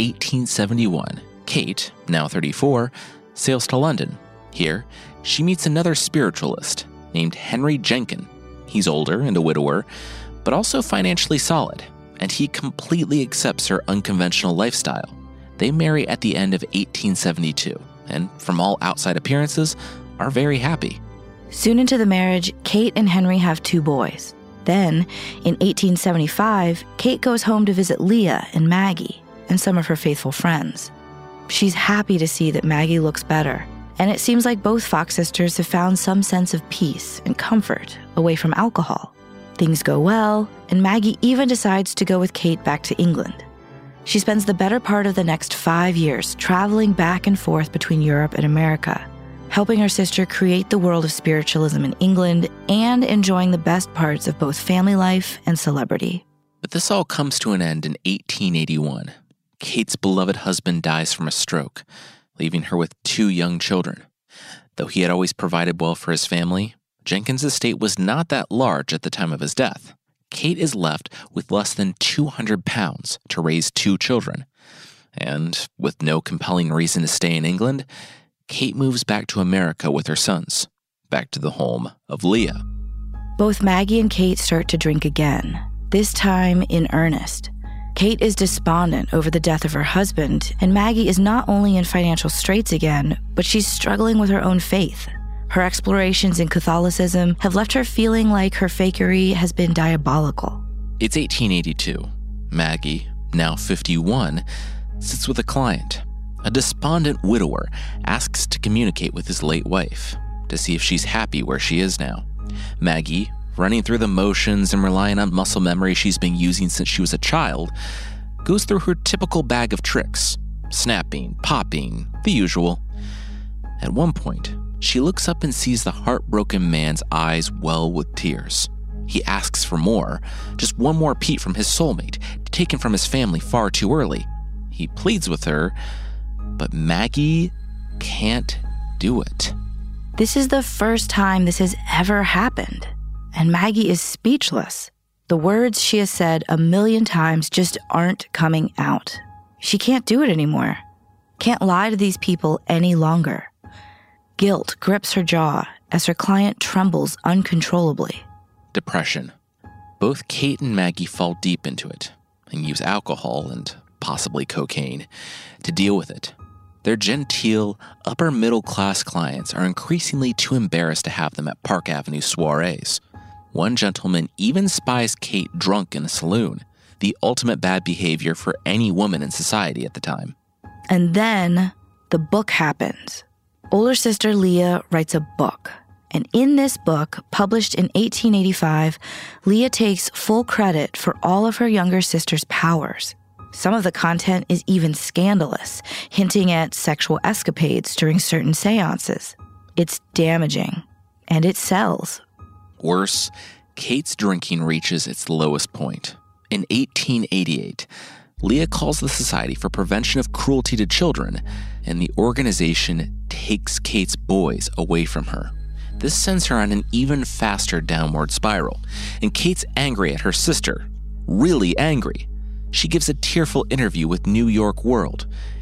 1871, Kate, now 34, sails to London. Here, she meets another spiritualist named Henry Jenkin. He's older and a widower, but also financially solid, and he completely accepts her unconventional lifestyle. They marry at the end of 1872, and from all outside appearances, are very happy. Soon into the marriage, Kate and Henry have 2 boys. Then, in 1875, Kate goes home to visit Leah and Maggie and some of her faithful friends. She's happy to see that Maggie looks better, and it seems like both Fox sisters have found some sense of peace and comfort away from alcohol. Things go well, and Maggie even decides to go with Kate back to England. She spends the better part of the next 5 years traveling back and forth between Europe and America, helping her sister create the world of spiritualism in England and enjoying the best parts of both family life and celebrity. But this all comes to an end in 1881. Kate's beloved husband dies from a stroke, leaving her with 2 young children. Though he had always provided well for his family, Jenkins' estate was not that large at the time of his death. Kate is left with less than 200 pounds to raise 2 children. And with no compelling reason to stay in England, Kate moves back to America with her sons, back to the home of Leah. Both Maggie and Kate start to drink again, this time in earnest. Kate is despondent over the death of her husband, and Maggie is not only in financial straits again, but she's struggling with her own faith. Her explorations in Catholicism have left her feeling like her fakery has been diabolical. It's 1882. Maggie, now 51, sits with a client. A despondent widower asks to communicate with his late wife to see if she's happy where she is now. Maggie, running through the motions and relying on muscle memory she's been using since she was a child, goes through her typical bag of tricks, snapping, popping, the usual. At one point, she looks up and sees the heartbroken man's eyes well with tears. He asks for more, just one more peep from his soulmate, taken from his family far too early. He pleads with her, but Maggie can't do it. This is the first time this has ever happened, and Maggie is speechless. The words she has said 1,000,000 times just aren't coming out. She can't do it anymore. Can't lie to these people any longer. Guilt grips her jaw as her client trembles uncontrollably. Depression. Both Kate and Maggie fall deep into it and use alcohol and possibly cocaine to deal with it. Their genteel, upper-middle-class clients are increasingly too embarrassed to have them at Park Avenue soirees. One gentleman even spies Kate drunk in a saloon, the ultimate bad behavior for any woman in society at the time. And then the book happens. Older sister Leah writes a book. And in this book, published in 1885, Leah takes full credit for all of her younger sister's powers. Some of the content is even scandalous, hinting at sexual escapades during certain seances. It's damaging, and it sells. Worse, Kate's drinking reaches its lowest point. In 1888, Leah calls the Society for Prevention of Cruelty to Children, and the organization takes Kate's boys away from her. This sends her on an even faster downward spiral, and Kate's angry at her sister. Really angry. She gives a tearful interview with New York World,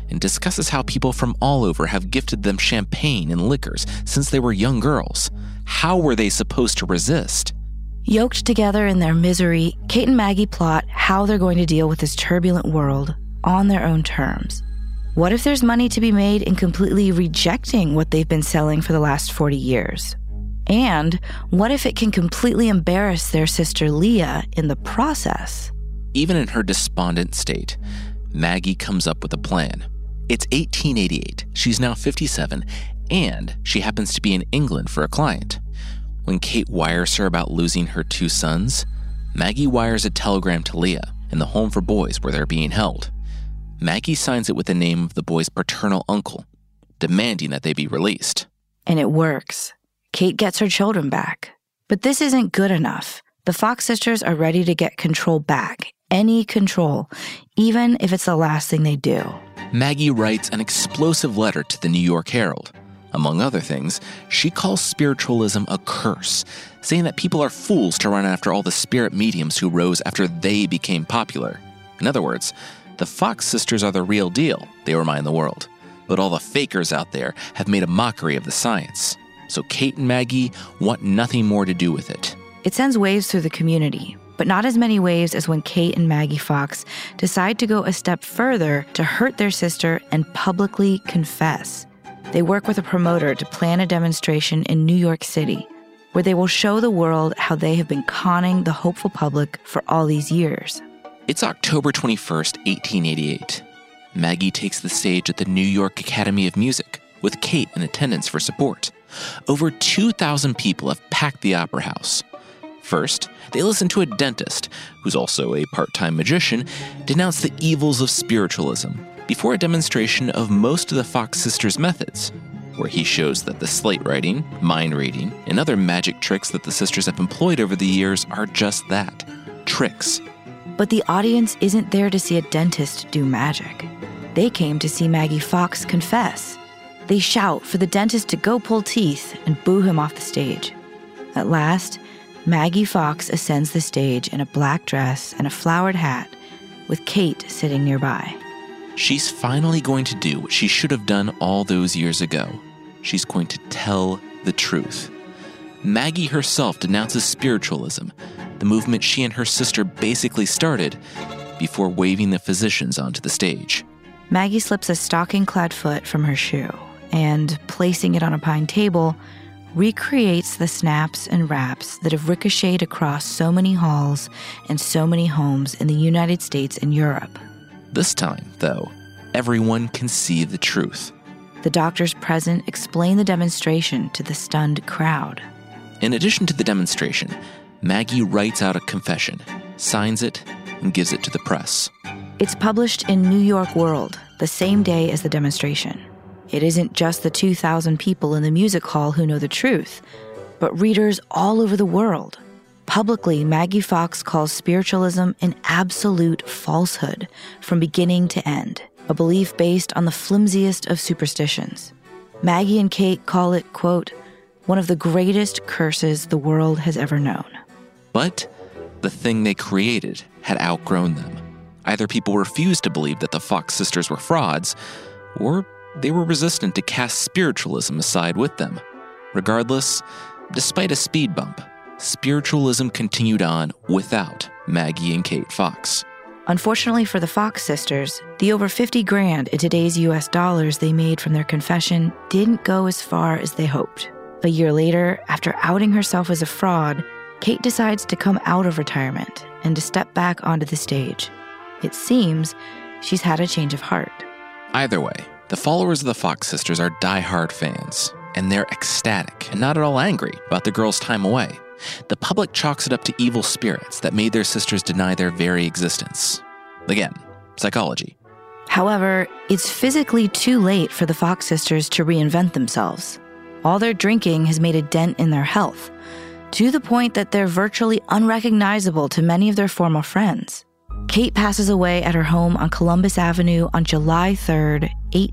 and discusses how people from all over have gifted them champagne and liquors since they were young girls. How were they supposed to resist? Yoked together in their misery, Kate and Maggie plot how they're going to deal with this turbulent world on their own terms. What if there's money to be made in completely rejecting what they've been selling for the last 40 years? And what if it can completely embarrass their sister Leah in the process? Even in her despondent state, Maggie comes up with a plan. It's 1888, she's now 57, and she happens to be in England for a client. When Kate wires her about losing her 2 sons, Maggie wires a telegram to Leah in the home for boys where they're being held. Maggie signs it with the name of the boy's paternal uncle, demanding that they be released. And it works. Kate gets her children back. But this isn't good enough. The Fox sisters are ready to get control back. Any control, even if it's the last thing they do. Maggie writes an explosive letter to the New York Herald. Among other things, she calls spiritualism a curse, saying that people are fools to run after all the spirit mediums who rose after they became popular. In other words, the Fox sisters are the real deal, they remind the world. But all the fakers out there have made a mockery of the science. So Kate and Maggie want nothing more to do with it. It sends waves through the community, but not as many waves as when Kate and Maggie Fox decide to go a step further to hurt their sister and publicly confess. They work with a promoter to plan a demonstration in New York City, where they will show the world how they have been conning the hopeful public for all these years. It's October 21st, 1888. Maggie takes the stage at the New York Academy of Music, with Kate in attendance for support. Over 2,000 people have packed the opera house. First, they listen to a dentist, who's also a part-time magician, denounce the evils of spiritualism before a demonstration of most of the Fox sisters' methods, where he shows that the slate writing, mind reading, and other magic tricks that the sisters have employed over the years are just that, tricks. But the audience isn't there to see a dentist do magic. They came to see Maggie Fox confess. They shout for the dentist to go pull teeth and boo him off the stage. At last, Maggie Fox ascends the stage in a black dress and a flowered hat, with Kate sitting nearby. She's finally going to do what she should have done all those years ago. She's going to tell the truth. Maggie herself denounces spiritualism, the movement she and her sister basically started, before waving the physicians onto the stage. Maggie slips a stocking-clad foot from her shoe and, placing it on a pine table, recreates the snaps and raps that have ricocheted across so many halls and so many homes in the United States and Europe. This time, though, everyone can see the truth. The doctors present explain the demonstration to the stunned crowd. In addition to the demonstration, Maggie writes out a confession, signs it, and gives it to the press. It's published in New York World the same day as the demonstration. It isn't just the 2,000 people in the music hall who know the truth, but readers all over the world. Publicly, Maggie Fox calls spiritualism an absolute falsehood from beginning to end, a belief based on the flimsiest of superstitions. Maggie and Kate call it, quote, one of the greatest curses the world has ever known. But the thing they created had outgrown them. Either people refused to believe that the Fox sisters were frauds, or they were resistant to cast spiritualism aside with them. Regardless, despite a speed bump, spiritualism continued on without Maggie and Kate Fox. Unfortunately for the Fox sisters, the over $50,000 in today's US dollars they made from their confession didn't go as far as they hoped. A year later, after outing herself as a fraud, Kate decides to come out of retirement and to step back onto the stage. It seems she's had a change of heart. Either way, the followers of the Fox sisters are die-hard fans, and they're ecstatic and not at all angry about the girls' time away. The public chalks it up to evil spirits that made their sisters deny their very existence. Again, psychology. However, it's physically too late for the Fox sisters to reinvent themselves. All their drinking has made a dent in their health, to the point that they're virtually unrecognizable to many of their former friends. Kate passes away at her home on Columbus Avenue on July 3rd,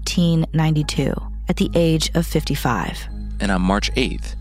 1892, at the age of 55. And on March 8th,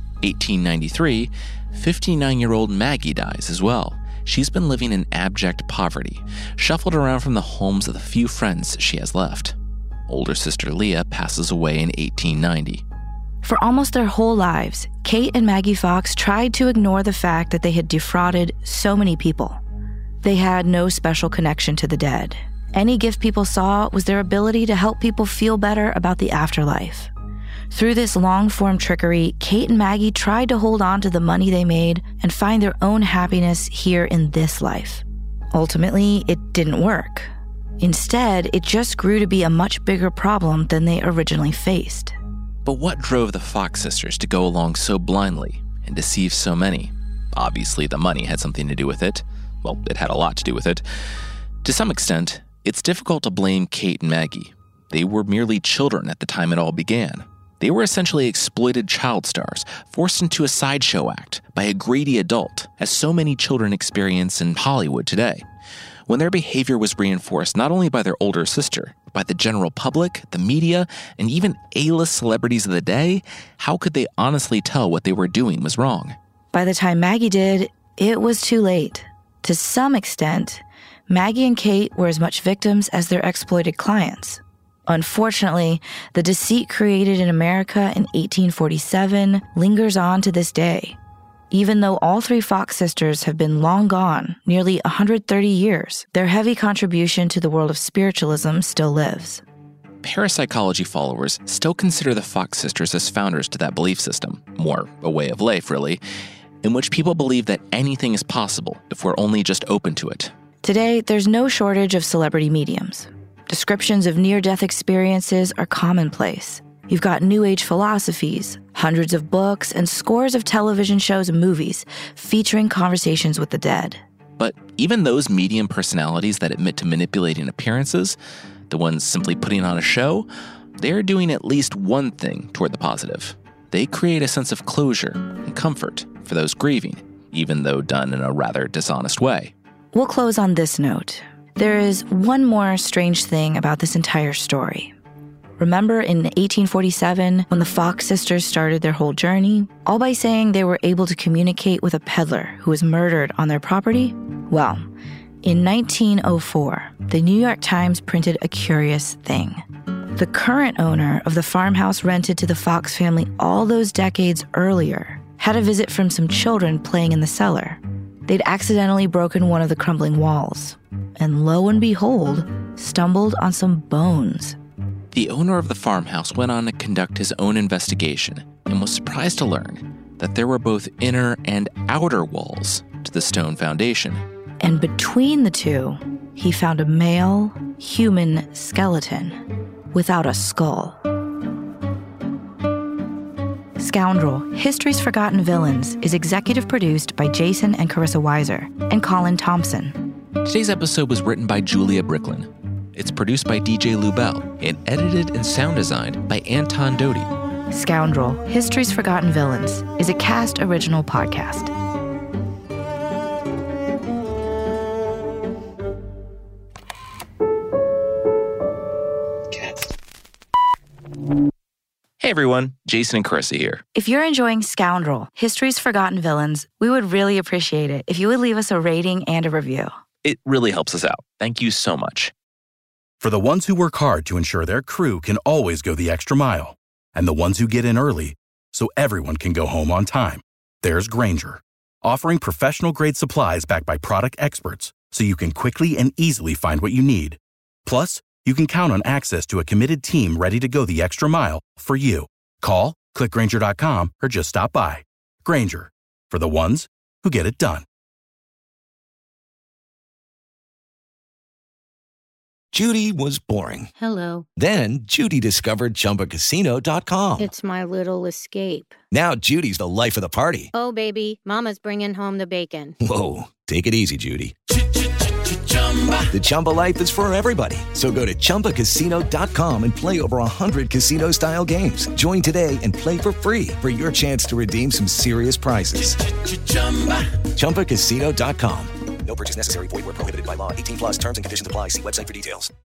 1893, 59-year-old Maggie dies as well. She's been living in abject poverty, shuffled around from the homes of the few friends she has left. older sister Leah passes away in 1890. For almost their whole lives, Kate and Maggie Fox tried to ignore the fact that they had defrauded so many people. They had no special connection to the dead. Any gift people saw was their ability to help people feel better about the afterlife. Through this long-form trickery, Kate and Maggie tried to hold on to the money they made and find their own happiness here in this life. Ultimately, it didn't work. Instead, it just grew to be a much bigger problem than they originally faced. But what drove the Fox sisters to go along so blindly and deceive so many? Obviously, the money had something to do with it. Well, it had a lot to do with it. To some extent, it's difficult to blame Kate and Maggie. They were merely children at the time it all began. They were essentially exploited child stars, forced into a sideshow act by a greedy adult, as so many children experience in Hollywood today. When their behavior was reinforced not only by their older sister, but by the general public, the media, and even A-list celebrities of the day, how could they honestly tell what they were doing was wrong? By the time Maggie did, it was too late. To some extent, Maggie and Kate were as much victims as their exploited clients. Unfortunately, the deceit created in America in 1847 lingers on to this day. Even though all three Fox sisters have been long gone, nearly 130 years, their heavy contribution to the world of spiritualism still lives. Parapsychology followers still consider the Fox sisters as founders to that belief system, more a way of life, really, in which people believe that anything is possible if we're only just open to it. Today, there's no shortage of celebrity mediums. Descriptions of near-death experiences are commonplace. You've got New Age philosophies, hundreds of books, and scores of television shows and movies featuring conversations with the dead. But even those medium personalities that admit to manipulating appearances, the ones simply putting on a show, they're doing at least one thing toward the positive. They create a sense of closure and comfort for those grieving, even though done in a rather dishonest way. We'll close on this note. There is one more strange thing about this entire story. Remember in 1847, when the Fox sisters started their whole journey, all by saying they were able to communicate with a peddler who was murdered on their property? Well, in 1904, the New York Times printed a curious thing. The current owner of the farmhouse rented to the Fox family all those decades earlier had a visit from some children playing in the cellar. They'd accidentally broken one of the crumbling walls, and lo and behold, stumbled on some bones. The owner of the farmhouse went on to conduct his own investigation and was surprised to learn that there were both inner and outer walls to the stone foundation. And between the two, he found a male human skeleton without a skull. Scoundrel, History's Forgotten Villains is executive produced by Jason and Carissa Weiser and Colin Thompson. Today's episode was written by Julia Bricklin. It's produced by DJ Lubell and edited and sound designed by Anton Doty. Scoundrel, History's Forgotten Villains is a Cast original podcast. Hey everyone, Jason and Carissa here. If you're enjoying Scoundrel, History's Forgotten Villains, we would really appreciate it if you would leave us a rating and a review. It really helps us out. Thank you so much. For the ones who work hard to ensure their crew can always go the extra mile, and the ones who get in early so everyone can go home on time, there's Grainger, offering professional-grade supplies backed by product experts so you can quickly and easily find what you need. Plus, you can count on access to a committed team ready to go the extra mile for you. Call, click Grainger.com, or just stop by. Grainger, for the ones who get it done. Judy was boring. Hello. Then Judy discovered ChumbaCasino.com. It's my little escape. Now Judy's the life of the party. Oh, baby, mama's bringing home the bacon. Whoa, take it easy, Judy. The Chumba life is for everybody. So go to ChumbaCasino.com and play over 100 casino-style games. Join today and play for free for your chance to redeem some serious prizes. ChumbaCasino.com. No purchase necessary. Void where prohibited by law. 18+ terms and conditions apply. See website for details.